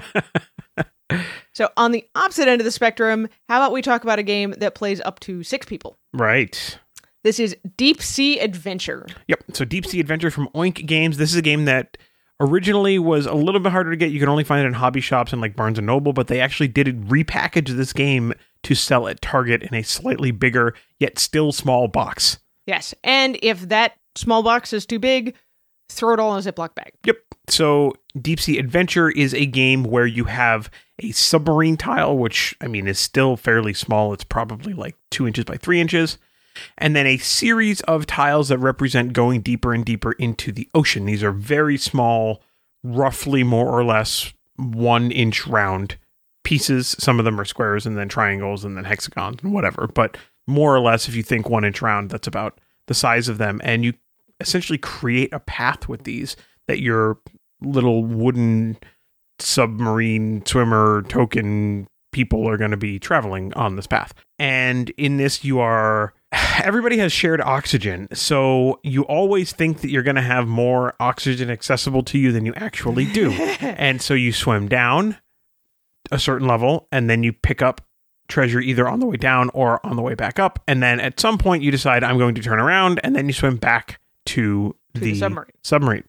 right. So on the opposite end of the spectrum, how about we talk about a game that plays up to six people? Right. This is Deep Sea Adventure. Yep. So Deep Sea Adventure from Oink Games. This is a game that originally was a little bit harder to get. You can only find it in hobby shops and like Barnes and Noble, but they actually did repackage this game to sell at Target in a slightly bigger, yet still small box. Yes. And if that small box is too big, throw it all in a Ziploc bag. Yep. So Deep Sea Adventure is a game where you have a submarine tile, which, I mean, is still fairly small. It's probably like two inches by three inches. And then a series of tiles that represent going deeper and deeper into the ocean. These are very small, roughly more or less one inch round pieces. Some of them are squares and then triangles and then hexagons and whatever. But more or less, if you think one inch round, that's about the size of them. And you essentially create a path with these that your little wooden submarine swimmer token people are going to be traveling on this path. And in this, you are... Everybody has shared oxygen, so you always think that you're going to have more oxygen accessible to you than you actually do. And so you swim down a certain level, and then you pick up treasure either on the way down or on the way back up. And then at some point, you decide, I'm going to turn around, and then you swim back to, to the, the submarine. submarine.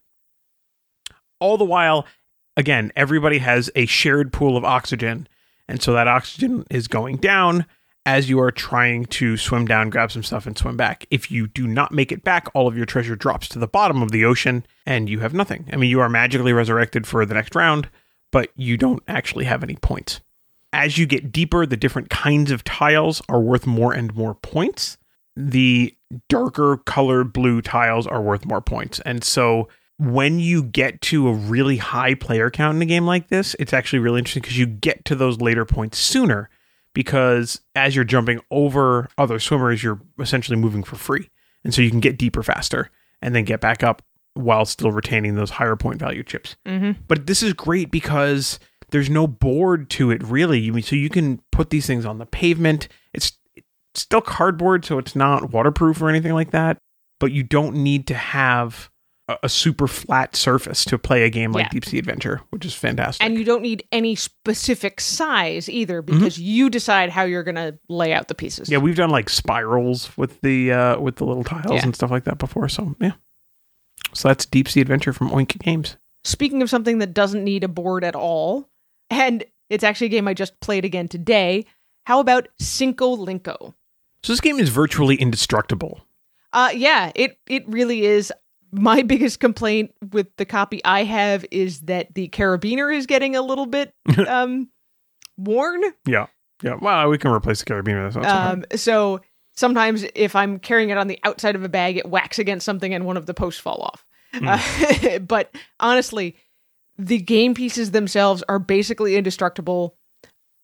All the while, again, everybody has a shared pool of oxygen, and so that oxygen is going down as you are trying to swim down, grab some stuff, and swim back. If you do not make it back, all of your treasure drops to the bottom of the ocean, and you have nothing. I mean, you are magically resurrected for the next round, but you don't actually have any points. As you get deeper, the different kinds of tiles are worth more and more points. The darker colored blue tiles are worth more points. And so when you get to a really high player count in a game like this, it's actually really interesting because you get to those later points sooner. Because as you're jumping over other swimmers, you're essentially moving for free. And so you can get deeper faster and then get back up while still retaining those higher point value chips. Mm-hmm. But this is great because there's no board to it, really. I mean, so you can put these things on the pavement. It's, it's still cardboard, so it's not waterproof or anything like that. But you don't need to have a, a super flat surface to play a game like yeah. Deep Sea Adventure, which is fantastic. And you don't need any specific size either, because mm-hmm. you decide how you're going to lay out the pieces. Yeah, we've done like spirals with the uh, with the little tiles yeah. and stuff like that before. So yeah, so that's Deep Sea Adventure from Oink Games. Speaking of something that doesn't need a board at all, and it's actually a game I just played again today. How about Cinco Linko? So this game is virtually indestructible. Uh, yeah, it it really is. My biggest complaint with the copy I have is that the carabiner is getting a little bit um, worn. Yeah. Yeah. Well, we can replace the carabiner. That's not um, so sometimes if I'm carrying it on the outside of a bag, it whacks against something and one of the posts fall off. Mm. Uh, but honestly, the game pieces themselves are basically indestructible.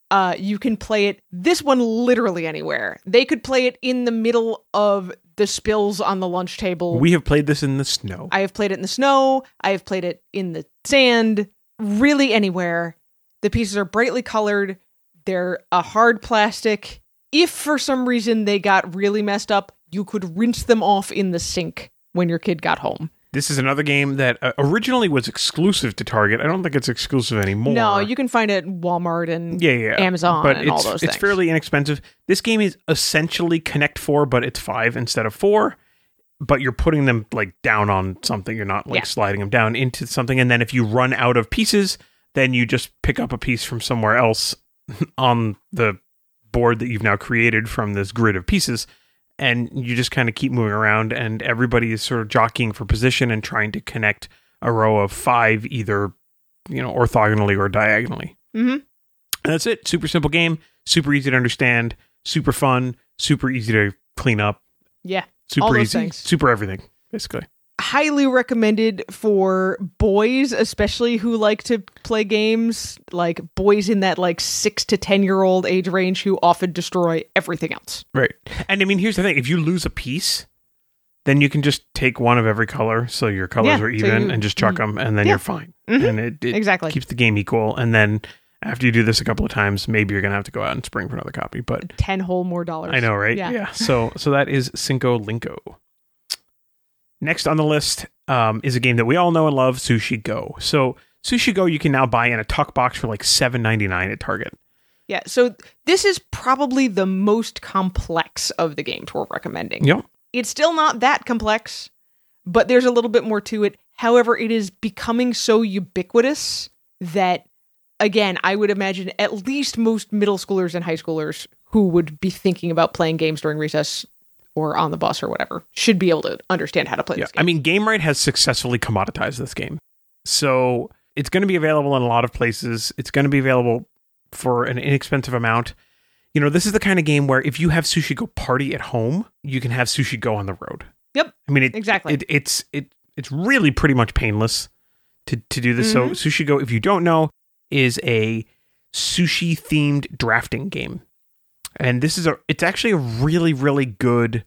Uh, you can play it, this one literally anywhere. They could play it in the middle of the spills on the lunch table. We have played this in the snow. I have played it in the snow. I have played it in the sand. Really anywhere. The pieces are brightly colored. They're a hard plastic. If for some reason they got really messed up, you could rinse them off in the sink when your kid got home. This is another game that uh, originally was exclusive to Target. I don't think it's exclusive anymore. No, you can find it at Walmart and yeah, yeah. Amazon but and it's, all those things. It's fairly inexpensive. This game is essentially Connect Four, but it's five instead of four. But you're putting them like down on something. You're not like yeah. sliding them down into something. And then if you run out of pieces, then you just pick up a piece from somewhere else on the board that you've now created from this grid of pieces. And you just kind of keep moving around, and everybody is sort of jockeying for position and trying to connect a row of five, either, you know, orthogonally or diagonally. Mm-hmm. And that's it. Super simple game, super easy to understand, super fun, super easy to clean up. Yeah. Super all those easy, things. super everything, basically. Highly recommended for boys, especially who like to play games, like boys in that like six to ten year old age range who often destroy everything else. Right. And I mean, here's the thing. If you lose a piece, then you can just take one of every color. So your colors Yeah, are even so you- and just chuck them, and then Yeah. you're fine. Mhm. And it, it Exactly. keeps the game equal. And then after you do this a couple of times, maybe you're going to have to go out and spring for another copy. But ten whole more dollars. I know, right? Yeah. So so that is Cinco Linko. Next on the list um, is a game that we all know and love, Sushi Go. So Sushi Go you can now buy in a tuck box for like seven ninety-nine at Target. Yeah. So this is probably the most complex of the games we're recommending. Yep. It's still not that complex, but there's a little bit more to it. However, it is becoming so ubiquitous that, again, I would imagine at least most middle schoolers and high schoolers who would be thinking about playing games during recess or on the bus or whatever should be able to understand how to play Yeah. this game. I mean, GameRight has successfully commoditized this game. So it's going to be available in a lot of places. It's going to be available for an inexpensive amount. You know, this is the kind of game where if you have Sushi Go Party at home, you can have Sushi Go on the road. Yep. I mean, it, Exactly. It, it's it it's really pretty much painless to, to do this. So Mhm. Sushi Go, if you don't know, is a sushi themed drafting game. And this is a it's actually a really, really good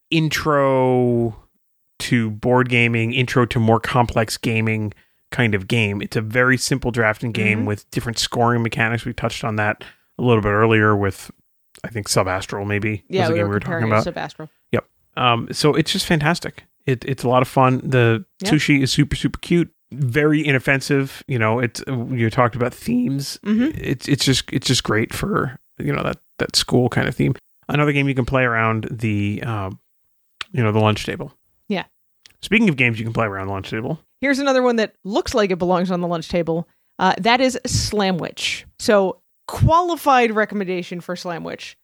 intro to board gaming, intro to more complex gaming kind of game. It's a very simple drafting game Mhm. with different scoring mechanics. We touched on that a little bit earlier with, I think, Subastral maybe yeah, was the we game were, we were talking comparing about. it to Subastral. Um, so it's just fantastic. It, it's a lot of fun. The Yeah. sushi is super, super cute, very inoffensive. You know, it's, you talked about themes. Mhm. It's, it's just, it's just great for, you know, that, that school kind of theme. Another game you can play around the, um, you know, the lunch table. Yeah. Speaking of games you can play around the lunch table. Here's another one that looks like it belongs on the lunch table. Uh, that is Slamwich. So, qualified recommendation for Slamwich.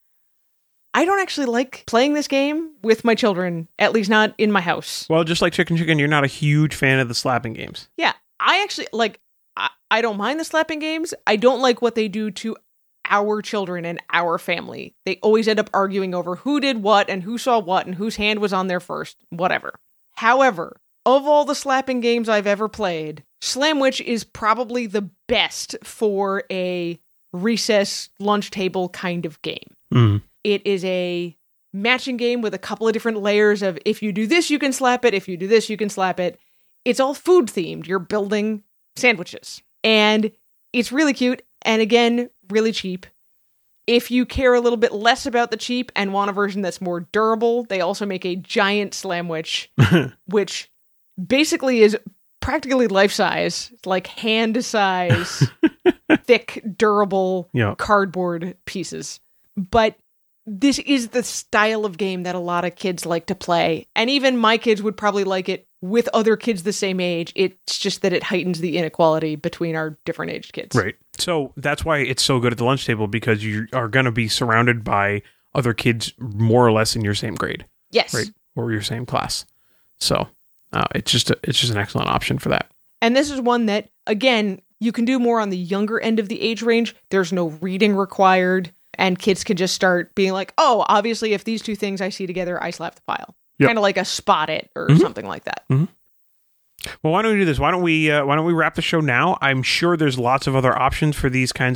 I don't actually like playing this game with my children, at least not in my house. Well, just like Chicken Chicken, you're not a huge fan of the slapping games. Yeah, I actually, like, I, I don't mind the slapping games. I don't like what they do to our children and our family. They always end up arguing over who did what and who saw what and whose hand was on there first, whatever. However, of all the slapping games I've ever played, Slamwich is probably the best for a recess lunch table kind of game. Mm. It is a matching game with a couple of different layers of if you do this, you can slap it. If you do this, you can slap it. It's all food themed. You're building sandwiches. And it's really cute. And again, really cheap. If you care a little bit less about the cheap and want a version that's more durable, they also make a giant Slamwich, which basically is practically life size. It's like hand size, thick, durable Yeah. cardboard pieces. But this is the style of game that a lot of kids like to play. And even my kids would probably like it with other kids the same age. It's just that it heightens the inequality between our different aged kids. Right. So that's why it's so good at the lunch table, because you are going to be surrounded by other kids more or less in your same grade, Yes. right? Or your same class. So uh, it's just a, it's just an excellent option for that. And this is one that, again, you can do more on the younger end of the age range. There's no reading required. And kids can just start being like, oh, obviously, if these two things I see together, I slap the pile. Yep. Kind of like a spot it or Mhm. something like that. Well, why don't we do this? Why don't we uh, why don't we wrap the show now? I'm sure there's lots of other options for these kinds of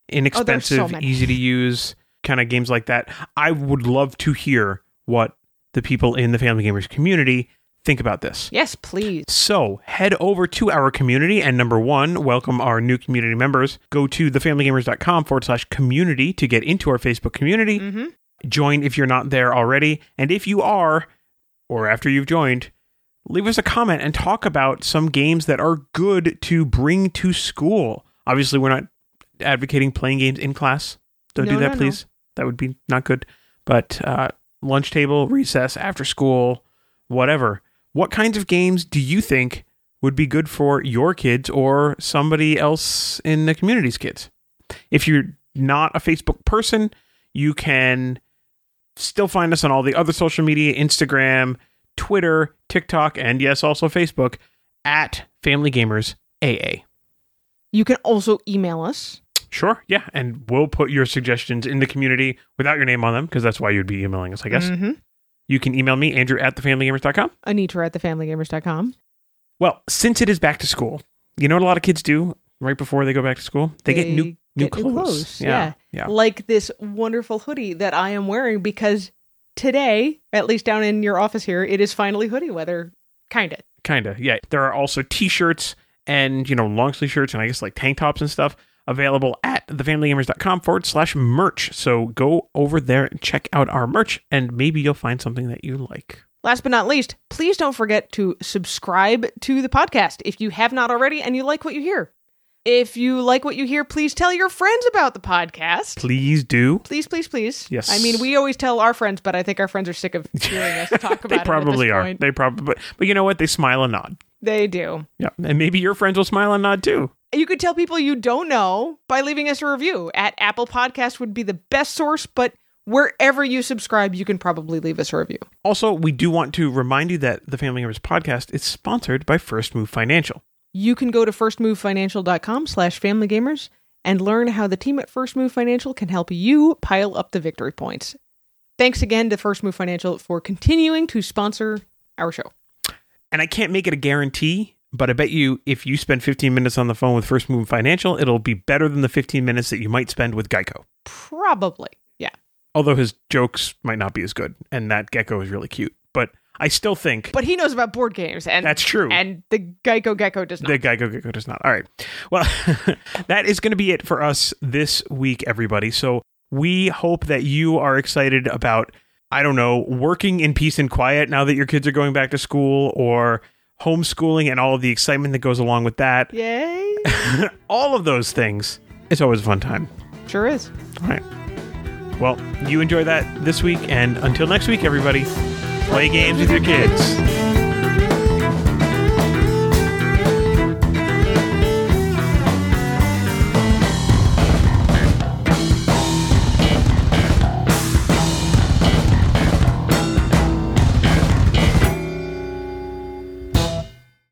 inexpensive, Oh, so many. easy to use kind of games like that. I would love to hear what the people in the Family Gamers community think about this. Yes, please. So head over to our community and number one, welcome our new community members. Go to thefamilygamers.com forward slash community to get into our Facebook community. Mm-hmm. Join if you're not there already. And if you are, or after you've joined, leave us a comment and talk about some games that are good to bring to school. Obviously, we're not advocating playing games in class. Don't No, do that, no, please. That would be not good. But uh, lunch table, recess, after school, whatever. What kinds of games do you think would be good for your kids or somebody else in the community's kids? If you're not a Facebook person, you can still find us on all the other social media, Instagram, Twitter, TikTok, and yes, also Facebook, at Family Gamers A A. You can also email us. Sure, yeah, and we'll put your suggestions in the community without your name on them, because that's why you'd be emailing us, I guess. Mm-hmm. You can email me, Andrew at thefamilygamers dot com. Anitra at thefamilygamers dot com. Well, since it is back to school, you know what a lot of kids do right before they go back to school? They, They get new new get clothes. new clothes, Yeah, yeah. yeah. Like this wonderful hoodie that I am wearing because today, at least down in your office here, it is finally hoodie weather. Kind of. Kind of, yeah. There are also t-shirts and, you know, long sleeve shirts and I guess like tank tops and stuff available at thefamilygamers.com forward slash merch. So go over there and check out our merch and maybe you'll find something that you like. Last but not least, please don't forget to subscribe to the podcast if you have not already and you like what you hear. If you like what you hear, please tell your friends about the podcast. Please do. Please, please, please. Yes. I mean, we always tell our friends, but I think our friends are sick of hearing us talk about They it at probably this are. point. They probably, but, but you know what? They smile and nod. They do. Yeah. And maybe your friends will smile and nod too. You could tell people you don't know by leaving us a review. At Apple Podcast would be the best source, but wherever you subscribe, you can probably leave us a review. Also, we do want to remind you that the Family Gamers podcast is sponsored by First Move Financial. You can go to firstmovefinancial.com slash familygamers and learn how the team at First Move Financial can help you pile up the victory points. Thanks again to First Move Financial for continuing to sponsor our show. And I can't make it a guarantee, but I bet you if you spend fifteen minutes on the phone with First Move Financial, it'll be better than the fifteen minutes that you might spend with Geico. Probably, yeah. Although his jokes might not be as good, and that gecko is really cute. But I still think... But he knows about board games, and that's true. And the Geico Gecko does not. The Geico Gecko does not. All right. Well, that is going to be it for us this week, everybody. So we hope that you are excited about, I don't know, working in peace and quiet now that your kids are going back to school, or homeschooling and all of the excitement that goes along with that. Yay. All of those things. It's always a fun time. Sure is. All right. Well, you enjoy that this week, and until next week, everybody, play games with your kids.